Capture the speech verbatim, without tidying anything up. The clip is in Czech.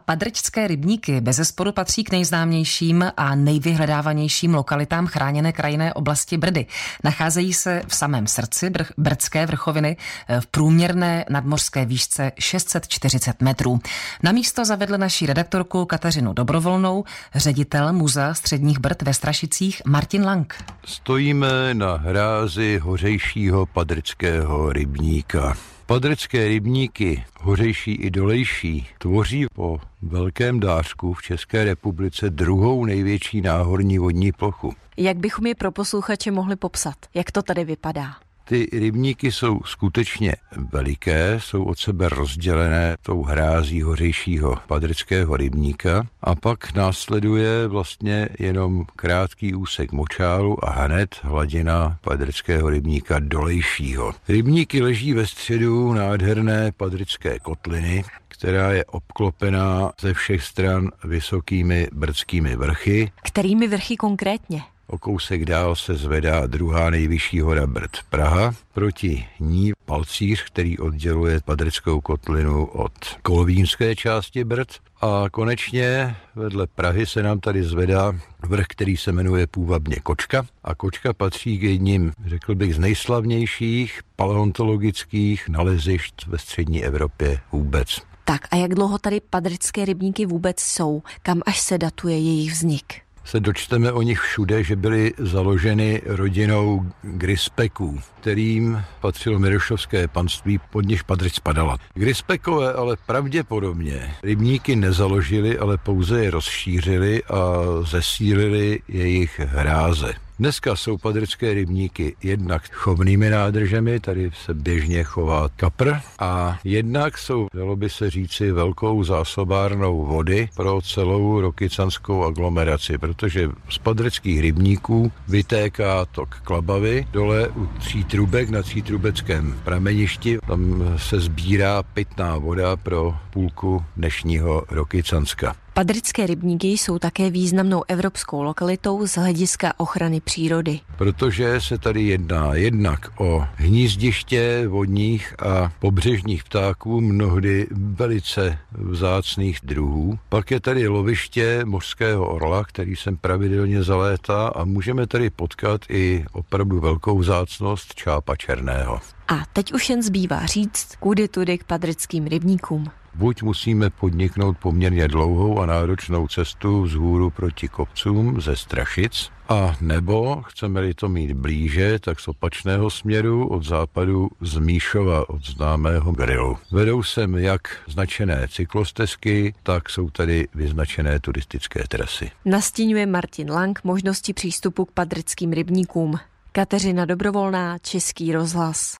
Padrčské rybníky bezesporu patří k nejznámějším a nejvyhledávanějším lokalitám chráněné krajinné oblasti Brdy. Nacházejí se v samém srdci br- Brdské vrchoviny v průměrné nadmořské výšce šest set čtyřicet metrů. Na místo zavedl naší redaktorku Kateřinu Dobrovolnou ředitel Muzea středních Brd ve Strašicích Martin Lang. Stojíme na hrázi hořejšího padrčského rybníka. Padrčské rybníky, hořejší i dolejší, tvoří po Velkém Dářku v České republice druhou největší náhorní vodní plochu. Jak bychom je pro posluchače mohli popsat? Jak to tady vypadá? Ty rybníky jsou skutečně veliké, jsou od sebe rozdělené tou hrází hořejšího padrčského rybníka a pak následuje vlastně jenom krátký úsek močálu a hned hladina padrčského rybníka dolejšího. Rybníky leží ve středu nádherné padrčské kotliny, která je obklopená ze všech stran vysokými brdskými vrchy. Kterými vrchy konkrétně? O kousek dál se zvedá druhá nejvyšší hora Brd Praha, proti ní Palcíř, který odděluje Padrčskou kotlinu od kolvínské části Brd. A konečně vedle Prahy se nám tady zvedá vrch, který se jmenuje půvabně Kočka. A Kočka patří k jedním, řekl bych, z nejslavnějších paleontologických nalezišť ve střední Evropě vůbec. Tak a jak dlouho tady padrčské rybníky vůbec jsou? Kam až se datuje jejich vznik? Se dočteme o nich všude, že byly založeny rodinou Grispeků, kterým patřilo Mirošovské panství, pod něž Padrč spadala. Grispekové ale pravděpodobně rybníky nezaložili, ale pouze je rozšířili a zesílili jejich hráze. Dneska jsou padrčské rybníky jednak chovnými nádržemi, tady se běžně chová kapr, a jednak jsou, dalo by se říci, velkou zásobárnou vody pro celou rokycanskou aglomeraci, protože z padrčských rybníků vytéká tok Klabavy dole u Třítrubek na Třítrubeckém prameništi. Tam se sbírá pitná voda pro půlku dnešního Rokycanska. Padrčské rybníky jsou také významnou evropskou lokalitou z hlediska ochrany přírody. Protože se tady jedná jednak o hnízdiště vodních a pobřežních ptáků, mnohdy velice vzácných druhů. Pak je tady loviště mořského orla, který sem pravidelně zalétá, a můžeme tady potkat i opravdu velkou vzácnost čápa černého. A teď už jen zbývá říct, kudy tudy k padrčským rybníkům. Buď musíme podniknout poměrně dlouhou a náročnou cestu vzhůru proti kopcům ze Strašic, a nebo, chceme-li to mít blíže, tak z opačného směru od západu z Míšova, od známého Grilu. Vedou sem jak značené cyklostezky, tak jsou tady vyznačené turistické trasy. Nastíňuje Martin Lang možnosti přístupu k padrčským rybníkům. Kateřina Dobrovolná, Český rozhlas.